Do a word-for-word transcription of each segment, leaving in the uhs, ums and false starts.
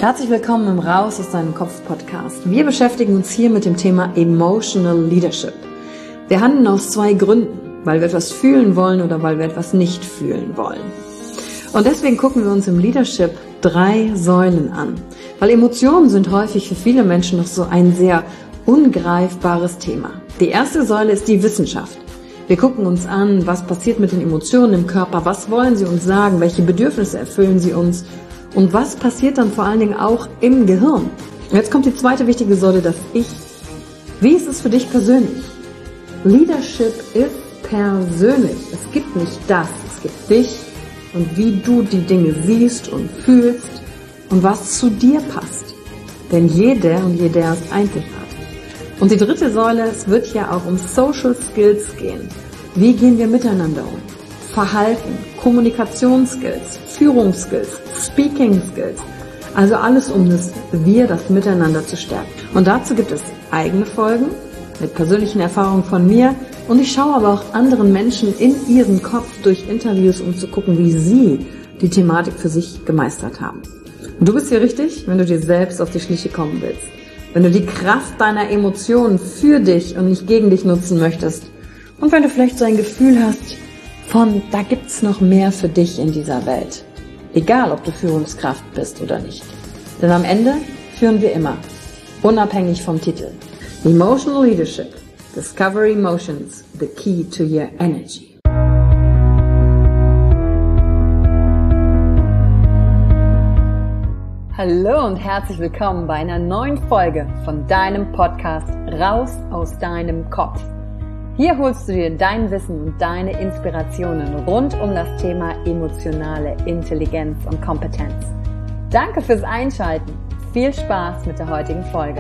Herzlich willkommen im Raus aus deinem Kopf Podcast. Wir beschäftigen uns hier mit dem Thema Emotional Leadership. Wir handeln aus zwei Gründen, weil wir etwas fühlen wollen oder weil wir etwas nicht fühlen wollen. Und deswegen gucken wir uns im Leadership drei Säulen an, weil Emotionen sind häufig für viele Menschen noch so ein sehr ungreifbares Thema. Die erste Säule ist die Wissenschaft. Wir gucken uns an, was passiert mit den Emotionen im Körper, was wollen sie uns sagen, welche Bedürfnisse erfüllen sie uns und was passiert dann vor allen Dingen auch im Gehirn. Und jetzt kommt die zweite wichtige Säule, das Ich. Wie ist es für dich persönlich? Leadership ist persönlich. Es gibt nicht das, es gibt dich und wie du die Dinge siehst und fühlst und was zu dir passt. Denn jeder und jeder ist einzigartig. Und die dritte Säule, es wird ja auch um Social Skills gehen. Wie gehen wir miteinander um? Verhalten, Kommunikationsskills, Führungsskills, Speaking Skills. Also alles, um das Wir, das Miteinander zu stärken. Und dazu gibt es eigene Folgen mit persönlichen Erfahrungen von mir. Und ich schaue aber auch anderen Menschen in ihren Kopf durch Interviews, um zu gucken, wie sie die Thematik für sich gemeistert haben. Und du bist hier richtig, wenn du dir selbst auf die Schliche kommen willst. Wenn du die Kraft deiner Emotionen für dich und nicht gegen dich nutzen möchtest. Und wenn du vielleicht so ein Gefühl hast von, da gibt's noch mehr für dich in dieser Welt. Egal, ob du Führungskraft bist oder nicht. Denn am Ende führen wir immer, unabhängig vom Titel. Emotional Leadership. Discover Emotions, the key to your energy. Hallo und herzlich willkommen bei einer neuen Folge von deinem Podcast Raus aus deinem Kopf. Hier holst du dir dein Wissen und deine Inspirationen rund um das Thema emotionale Intelligenz und Kompetenz. Danke fürs Einschalten. Viel Spaß mit der heutigen Folge.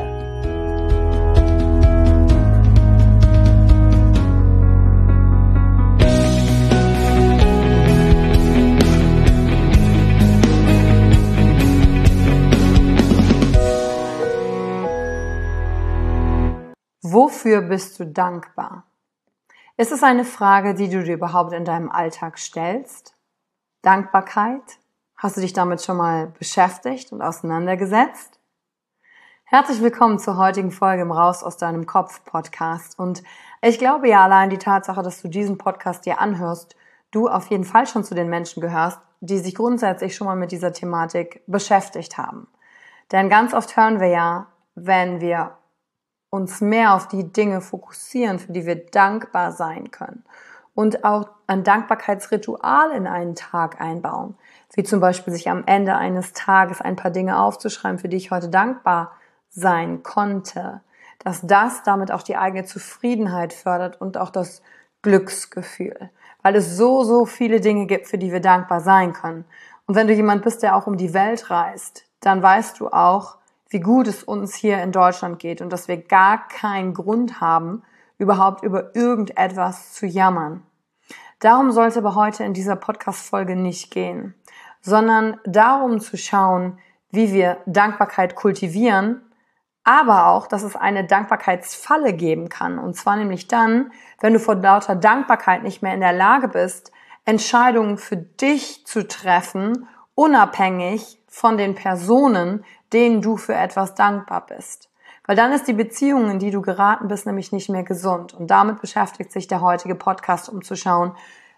Wofür bist du dankbar? Ist es eine Frage, die du dir überhaupt in deinem Alltag stellst? Dankbarkeit? Hast du dich damit schon mal beschäftigt und auseinandergesetzt? Herzlich willkommen zur heutigen Folge im Raus aus deinem Kopf Podcast. Und ich glaube ja, allein die Tatsache, dass du diesen Podcast dir anhörst, du auf jeden Fall schon zu den Menschen gehörst, die sich grundsätzlich schon mal mit dieser Thematik beschäftigt haben. Denn ganz oft hören wir ja, wenn wir uns mehr auf die Dinge fokussieren, für die wir dankbar sein können und auch ein Dankbarkeitsritual in einen Tag einbauen, wie zum Beispiel sich am Ende eines Tages ein paar Dinge aufzuschreiben, für die ich heute dankbar sein konnte, dass das damit auch die eigene Zufriedenheit fördert und auch das Glücksgefühl, weil es so, so viele Dinge gibt, für die wir dankbar sein können. Und wenn du jemand bist, der auch um die Welt reist, dann weißt du auch, wie gut es uns hier in Deutschland geht und dass wir gar keinen Grund haben, überhaupt über irgendetwas zu jammern. Darum soll es aber heute in dieser Podcast-Folge nicht gehen, sondern darum zu schauen, wie wir Dankbarkeit kultivieren, aber auch, dass es eine Dankbarkeitsfalle geben kann. Und zwar nämlich dann, wenn du vor lauter Dankbarkeit nicht mehr in der Lage bist, Entscheidungen für dich zu treffen, unabhängig von den Personen, denen du für etwas dankbar bist. Weil dann ist die Beziehung, in die du geraten bist, nämlich nicht mehr gesund. Und damit beschäftigt sich der heutige Podcast, um zu schauen,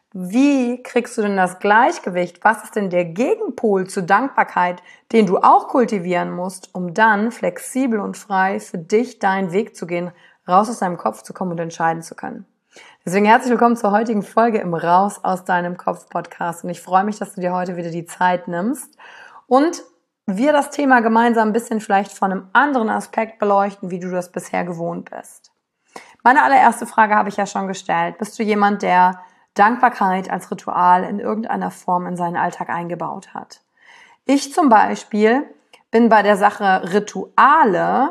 wie kriegst du denn das Gleichgewicht? Was ist denn der Gegenpol zur Dankbarkeit, den du auch kultivieren musst, um dann flexibel und frei für dich deinen Weg zu gehen, raus aus deinem Kopf zu kommen und entscheiden zu können. Deswegen herzlich willkommen zur heutigen Folge im Raus aus deinem Kopf Podcast. Und ich freue mich, dass du dir heute wieder die Zeit nimmst und wir das Thema gemeinsam ein bisschen vielleicht von einem anderen Aspekt beleuchten, wie du das bisher gewohnt bist. Meine allererste Frage habe ich ja schon gestellt. Bist du jemand, der Dankbarkeit als Ritual in irgendeiner Form in seinen Alltag eingebaut hat? Ich zum Beispiel bin bei der Sache Rituale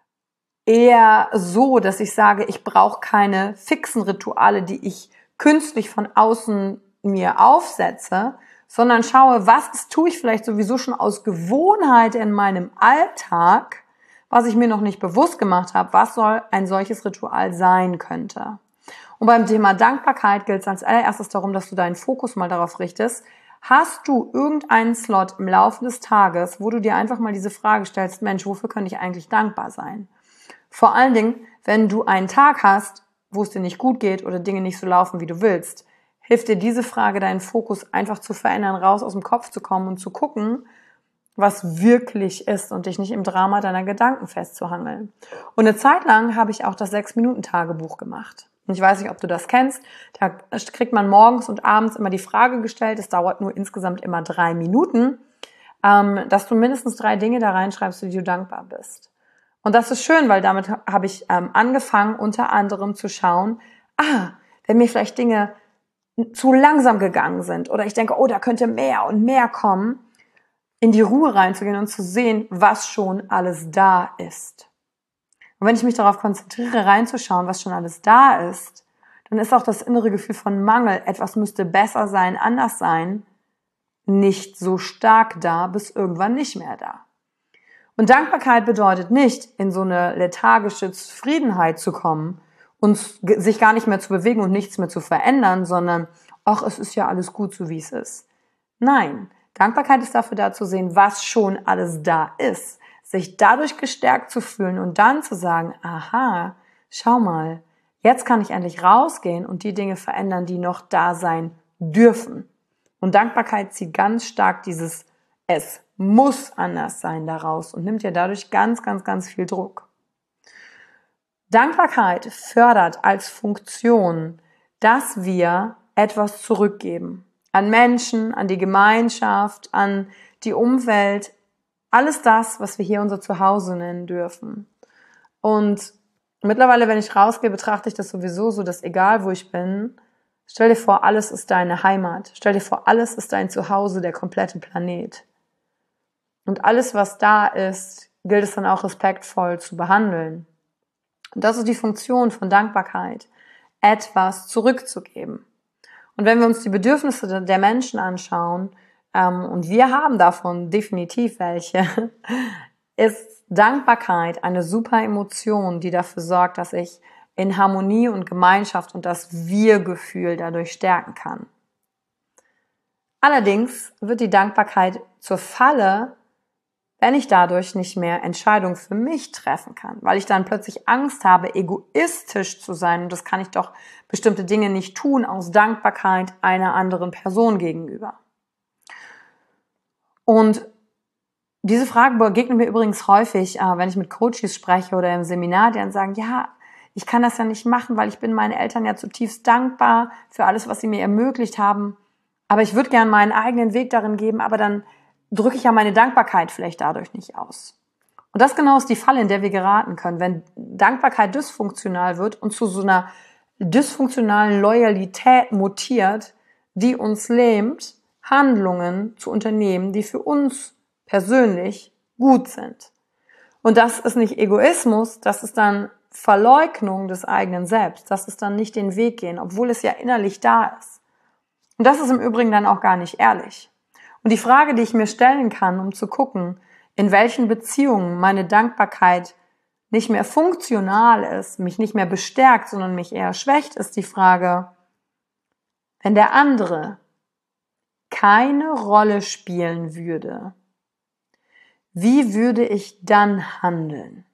eher so, dass ich sage, ich brauche keine fixen Rituale, die ich künstlich von außen mir aufsetze, sondern schaue, was tue ich vielleicht sowieso schon aus Gewohnheit in meinem Alltag, was ich mir noch nicht bewusst gemacht habe, was soll ein solches Ritual sein könnte. Und beim Thema Dankbarkeit gilt es als allererstes darum, dass du deinen Fokus mal darauf richtest, Hast du irgendeinen Slot im Laufe des Tages, wo du dir einfach mal diese Frage stellst, Mensch, wofür könnte ich eigentlich dankbar sein? Vor allen Dingen, wenn du einen Tag hast, wo es dir nicht gut geht oder Dinge nicht so laufen, wie du willst, hilft dir diese Frage, deinen Fokus einfach zu verändern, raus aus dem Kopf zu kommen und zu gucken, was wirklich ist und dich nicht im Drama deiner Gedanken festzuhangeln. Und eine Zeit lang habe ich auch das Sechs-Minuten-Tagebuch gemacht. Und ich weiß nicht, ob du das kennst. Da kriegt man morgens und abends immer die Frage gestellt, es dauert nur insgesamt immer drei Minuten, dass du mindestens drei Dinge da reinschreibst, für die du dankbar bist. Und das ist schön, weil damit habe ich angefangen, unter anderem zu schauen, ah, wenn mir vielleicht Dinge zu langsam gegangen sind oder ich denke, oh, da könnte mehr und mehr kommen, in die Ruhe reinzugehen und zu sehen, was schon alles da ist. Und wenn ich mich darauf konzentriere, reinzuschauen, was schon alles da ist, dann ist auch das innere Gefühl von Mangel, etwas müsste besser sein, anders sein, nicht so stark da, bis irgendwann nicht mehr da. Und Dankbarkeit bedeutet nicht, in so eine lethargische Zufriedenheit zu kommen und sich gar nicht mehr zu bewegen und nichts mehr zu verändern, sondern, ach, es ist ja alles gut, so wie es ist. Nein, Dankbarkeit ist dafür da zu sehen, was schon alles da ist, sich dadurch gestärkt zu fühlen und dann zu sagen, aha, schau mal, jetzt kann ich endlich rausgehen und die Dinge verändern, die noch da sein dürfen. Und Dankbarkeit zieht ganz stark dieses Es muss anders sein daraus und nimmt dir dadurch ganz, ganz, ganz viel Druck. Dankbarkeit fördert als Funktion, dass wir etwas zurückgeben. An Menschen, an die Gemeinschaft, an die Umwelt, alles das, was wir hier unser Zuhause nennen dürfen. Und mittlerweile, wenn ich rausgehe, betrachte ich das sowieso so, dass egal wo ich bin, stell dir vor, alles ist deine Heimat. Stell dir vor, alles ist dein Zuhause, der komplette Planet. Und alles, was da ist, gilt es dann auch respektvoll zu behandeln. Und das ist die Funktion von Dankbarkeit, etwas zurückzugeben. Und wenn wir uns die Bedürfnisse der Menschen anschauen, ähm, und wir haben davon definitiv welche, ist Dankbarkeit eine super Emotion, die dafür sorgt, dass ich in Harmonie und Gemeinschaft und das Wir-Gefühl dadurch stärken kann. Allerdings wird die Dankbarkeit zur Falle, wenn ich dadurch nicht mehr Entscheidungen für mich treffen kann, weil ich dann plötzlich Angst habe, egoistisch zu sein und das kann ich doch bestimmte Dinge nicht tun aus Dankbarkeit einer anderen Person gegenüber. Und diese Frage begegnet mir übrigens häufig, wenn ich mit Coaches spreche oder im Seminar, die dann sagen, ja, ich kann das ja nicht machen, weil ich bin meinen Eltern ja zutiefst dankbar für alles, was sie mir ermöglicht haben, aber ich würde gerne meinen eigenen Weg darin geben, aber dann drücke ich ja meine Dankbarkeit vielleicht dadurch nicht aus. Und das genau ist die Falle, in der wir geraten können. Wenn Dankbarkeit dysfunktional wird und zu so einer dysfunktionalen Loyalität mutiert, die uns lähmt, Handlungen zu unternehmen, die für uns persönlich gut sind. Und das ist nicht Egoismus, das ist dann Verleugnung des eigenen Selbst. Das ist dann nicht den Weg gehen, obwohl es ja innerlich da ist. Und das ist im Übrigen dann auch gar nicht ehrlich. Und die Frage, die ich mir stellen kann, um zu gucken, in welchen Beziehungen meine Dankbarkeit nicht mehr funktional ist, mich nicht mehr bestärkt, sondern mich eher schwächt, ist die Frage, wenn der andere keine Rolle spielen würde, wie würde ich dann handeln?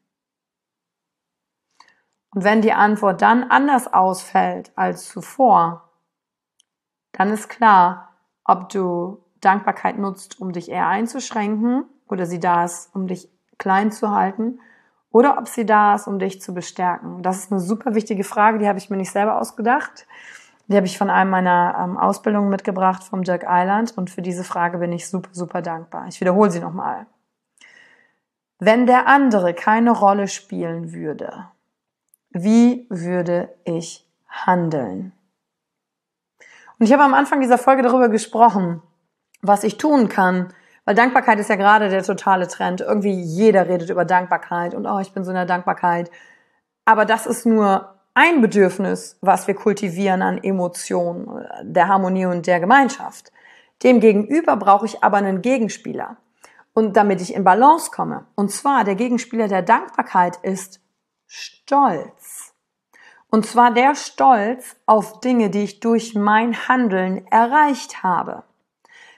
Und wenn die Antwort dann anders ausfällt als zuvor, dann ist klar, ob du Dankbarkeit nutzt, um dich eher einzuschränken oder sie da ist, um dich klein zu halten oder ob sie da ist, um dich zu bestärken. Das ist eine super wichtige Frage, die habe ich mir nicht selber ausgedacht. Die habe ich von einem meiner ähm, Ausbildungen mitgebracht, vom Dirk Eiland, und für diese Frage bin ich super, super dankbar. Ich wiederhole sie nochmal. Wenn der andere keine Rolle spielen würde, wie würde ich handeln? Und ich habe am Anfang dieser Folge darüber gesprochen, was ich tun kann, weil Dankbarkeit ist ja gerade der totale Trend. Irgendwie jeder redet über Dankbarkeit und oh, ich bin so in der Dankbarkeit. Aber das ist nur ein Bedürfnis, was wir kultivieren an Emotionen, der Harmonie und der Gemeinschaft. Demgegenüber brauche ich aber einen Gegenspieler. Und damit ich in Balance komme, und zwar der Gegenspieler der Dankbarkeit ist Stolz. Und zwar der Stolz auf Dinge, die ich durch mein Handeln erreicht habe.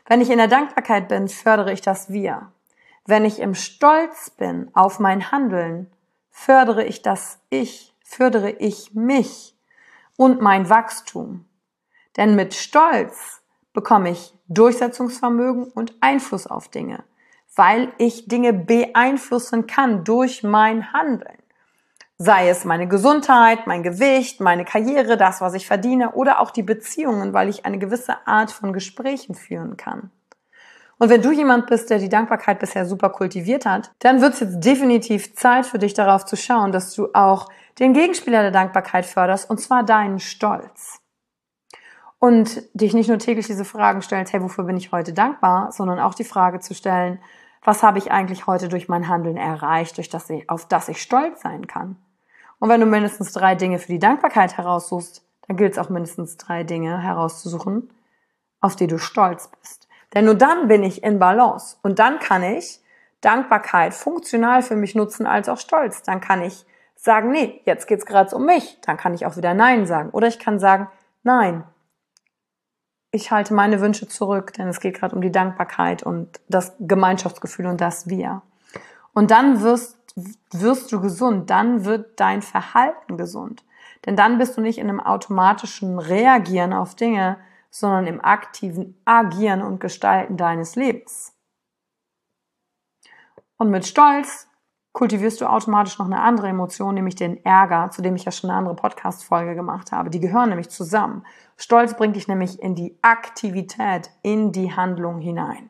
Wenn ich in der Dankbarkeit bin, fördere ich das Wir. Wenn ich im Stolz bin auf mein Handeln, fördere ich das Ich, fördere ich mich und mein Wachstum. Denn mit Stolz bekomme ich Durchsetzungsvermögen und Einfluss auf Dinge, weil ich Dinge beeinflussen kann durch mein Handeln. Sei es meine Gesundheit, mein Gewicht, meine Karriere, das, was ich verdiene oder auch die Beziehungen, weil ich eine gewisse Art von Gesprächen führen kann. Und wenn du jemand bist, der die Dankbarkeit bisher super kultiviert hat, dann wird es jetzt definitiv Zeit für dich darauf zu schauen, dass du auch den Gegenspieler der Dankbarkeit förderst, und zwar deinen Stolz. Und dich nicht nur täglich diese Fragen stellst, hey, wofür bin ich heute dankbar, sondern auch die Frage zu stellen, was habe ich eigentlich heute durch mein Handeln erreicht, durch das ich, auf das ich stolz sein kann. Und wenn du mindestens drei Dinge für die Dankbarkeit heraussuchst, dann gilt es auch mindestens drei Dinge herauszusuchen, auf die du stolz bist. Denn nur dann bin ich in Balance und dann kann ich Dankbarkeit funktional für mich nutzen als auch Stolz. Dann kann ich sagen, nee, jetzt geht's gerade um mich. Dann kann ich auch wieder Nein sagen. Oder ich kann sagen, nein, ich halte meine Wünsche zurück, denn es geht gerade um die Dankbarkeit und das Gemeinschaftsgefühl und das Wir. Und dann wirst, wirst du gesund, dann wird dein Verhalten gesund. Denn dann bist du nicht in einem automatischen Reagieren auf Dinge, sondern im aktiven Agieren und Gestalten deines Lebens. Und mit Stolz kultivierst du automatisch noch eine andere Emotion, nämlich den Ärger, zu dem ich ja schon eine andere Podcast-Folge gemacht habe. Die gehören nämlich zusammen. Stolz bringt dich nämlich in die Aktivität, in die Handlung hinein.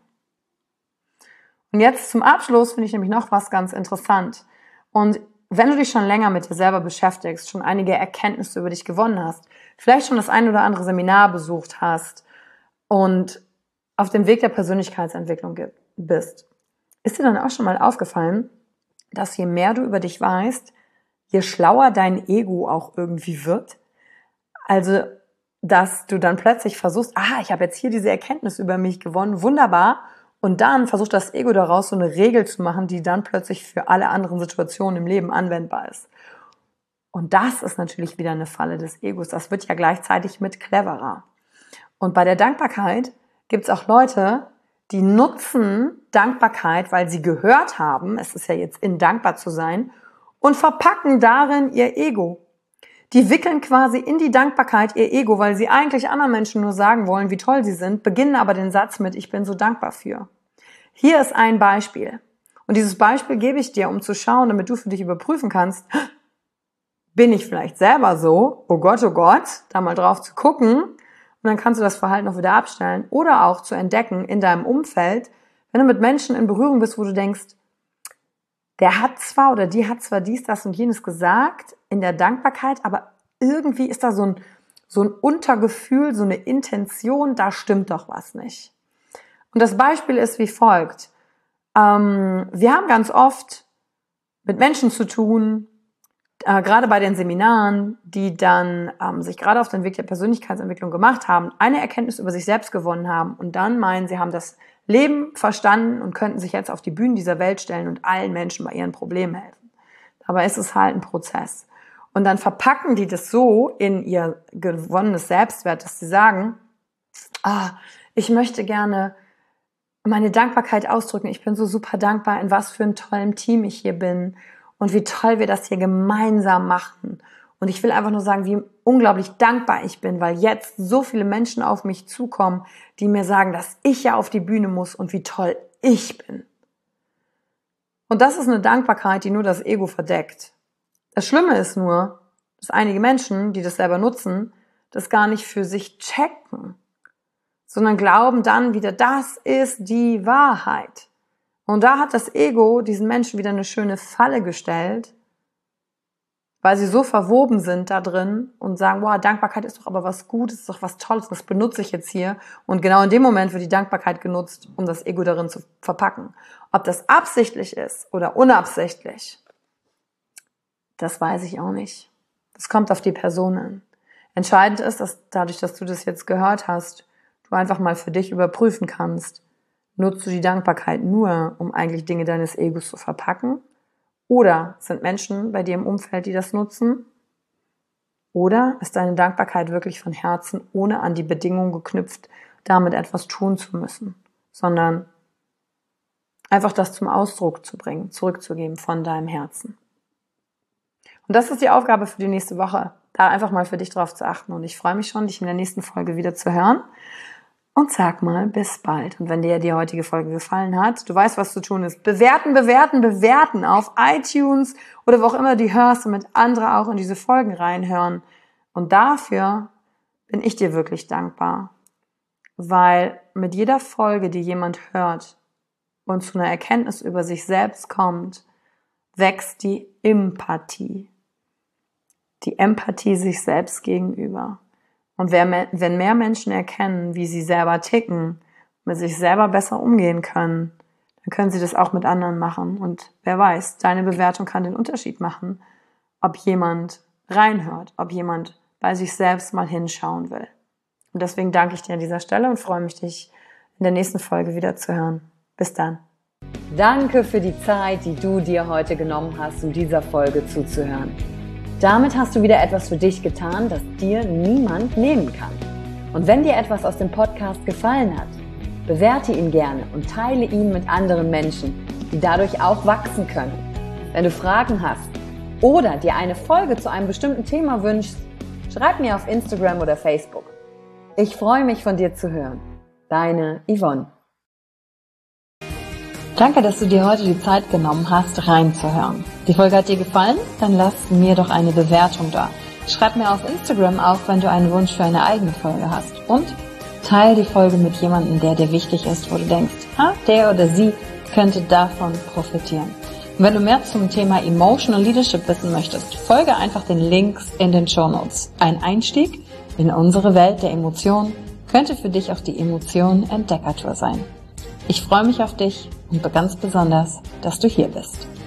Und jetzt zum Abschluss finde ich nämlich noch was ganz interessant. Und wenn du dich schon länger mit dir selber beschäftigst, schon einige Erkenntnisse über dich gewonnen hast, vielleicht schon das ein oder andere Seminar besucht hast und auf dem Weg der Persönlichkeitsentwicklung bist, ist dir dann auch schon mal aufgefallen, dass je mehr du über dich weißt, je schlauer dein Ego auch irgendwie wird? Also, dass du dann plötzlich versuchst, ah, ich habe jetzt hier diese Erkenntnis über mich gewonnen, wunderbar. Und dann versucht das Ego daraus so eine Regel zu machen, die dann plötzlich für alle anderen Situationen im Leben anwendbar ist. Und das ist natürlich wieder eine Falle des Egos. Das wird ja gleichzeitig mit cleverer. Und bei der Dankbarkeit gibt es auch Leute, die nutzen Dankbarkeit, weil sie gehört haben, es ist ja jetzt in dankbar zu sein, und verpacken darin ihr Ego. Die wickeln quasi in die Dankbarkeit ihr Ego, weil sie eigentlich anderen Menschen nur sagen wollen, wie toll sie sind, beginnen aber den Satz mit, ich bin so dankbar für. Hier ist ein Beispiel. Und dieses Beispiel gebe ich dir, um zu schauen, damit du für dich überprüfen kannst, bin ich vielleicht selber so, oh Gott, oh Gott, da mal drauf zu gucken, und dann kannst du das Verhalten auch wieder abstellen oder auch zu entdecken in deinem Umfeld, wenn du mit Menschen in Berührung bist, wo du denkst, der hat zwar oder die hat zwar dies, das und jenes gesagt in der Dankbarkeit, aber irgendwie ist da so ein, so ein Untergefühl, so eine Intention, da stimmt doch was nicht. Und das Beispiel ist wie folgt. Ähm, wir haben ganz oft mit Menschen zu tun, äh, gerade bei den Seminaren, die dann ähm, sich gerade auf den Weg der Persönlichkeitsentwicklung gemacht haben, eine Erkenntnis über sich selbst gewonnen haben und dann meinen, sie haben das Leben verstanden und könnten sich jetzt auf die Bühnen dieser Welt stellen und allen Menschen bei ihren Problemen helfen. Dabei ist es halt ein Prozess. Und dann verpacken die das so in ihr gewonnenes Selbstwert, dass sie sagen, ah, ich möchte gerne meine Dankbarkeit ausdrücken. Ich bin so super dankbar, in was für einem tollen Team ich hier bin und wie toll wir das hier gemeinsam machen. Und ich will einfach nur sagen, wie unglaublich dankbar ich bin, weil jetzt so viele Menschen auf mich zukommen, die mir sagen, dass ich ja auf die Bühne muss und wie toll ich bin. Und das ist eine Dankbarkeit, die nur das Ego verdeckt. Das Schlimme ist nur, dass einige Menschen, die das selber nutzen, das gar nicht für sich checken, sondern glauben dann wieder, das ist die Wahrheit. Und da hat das Ego diesen Menschen wieder eine schöne Falle gestellt, weil sie so verwoben sind da drin und sagen, wow, Dankbarkeit ist doch aber was Gutes, ist doch was Tolles, das benutze ich jetzt hier. Und genau in dem Moment wird die Dankbarkeit genutzt, um das Ego darin zu verpacken. Ob das absichtlich ist oder unabsichtlich, das weiß ich auch nicht. Das kommt auf die Person an. Entscheidend ist, dass dadurch, dass du das jetzt gehört hast, du einfach mal für dich überprüfen kannst, nutzt du die Dankbarkeit nur, um eigentlich Dinge deines Egos zu verpacken? Oder sind Menschen bei dir im Umfeld, die das nutzen? Oder ist deine Dankbarkeit wirklich von Herzen, ohne an die Bedingung geknüpft, damit etwas tun zu müssen? sondern einfach das zum Ausdruck zu bringen, zurückzugeben von deinem Herzen. Und das ist die Aufgabe für die nächste Woche, da einfach mal für dich drauf zu achten. Und ich freue mich schon, dich in der nächsten Folge wieder zu hören. Und sag mal, bis bald. Und wenn dir die heutige Folge gefallen hat, du weißt, was zu tun ist. Bewerten, bewerten, bewerten auf iTunes oder wo auch immer du hörst, damit andere auch in diese Folgen reinhören. Und dafür bin ich dir wirklich dankbar. Weil mit jeder Folge, die jemand hört und zu einer Erkenntnis über sich selbst kommt, wächst die Empathie. Die Empathie sich selbst gegenüber. Und wenn mehr Menschen erkennen, wie sie selber ticken, mit sich selber besser umgehen können, dann können sie das auch mit anderen machen. Und wer weiß, deine Bewertung kann den Unterschied machen, ob jemand reinhört, ob jemand bei sich selbst mal hinschauen will. Und deswegen danke ich dir an dieser Stelle und freue mich, dich in der nächsten Folge wieder zu hören. Bis dann. Danke für die Zeit, die du dir heute genommen hast, um dieser Folge zuzuhören. Damit hast du wieder etwas für dich getan, das dir niemand nehmen kann. Und wenn dir etwas aus dem Podcast gefallen hat, bewerte ihn gerne und teile ihn mit anderen Menschen, die dadurch auch wachsen können. Wenn du Fragen hast oder dir eine Folge zu einem bestimmten Thema wünschst, schreib mir auf Instagram oder Facebook. Ich freue mich, von dir zu hören. Deine Yvonne. Danke, dass du dir heute die Zeit genommen hast, reinzuhören. Die Folge hat dir gefallen? Dann lass mir doch eine Bewertung da. Schreib mir auf Instagram auch, wenn du einen Wunsch für eine eigene Folge hast. Und teile die Folge mit jemandem, der dir wichtig ist, wo du denkst, ha, der oder sie könnte davon profitieren. Und wenn du mehr zum Thema Emotional Leadership wissen möchtest, folge einfach den Links in den Shownotes. Ein Einstieg in unsere Welt der Emotionen könnte für dich auch die Emotionen-Entdeckertour sein. Ich freue mich auf dich und ganz besonders, dass du hier bist.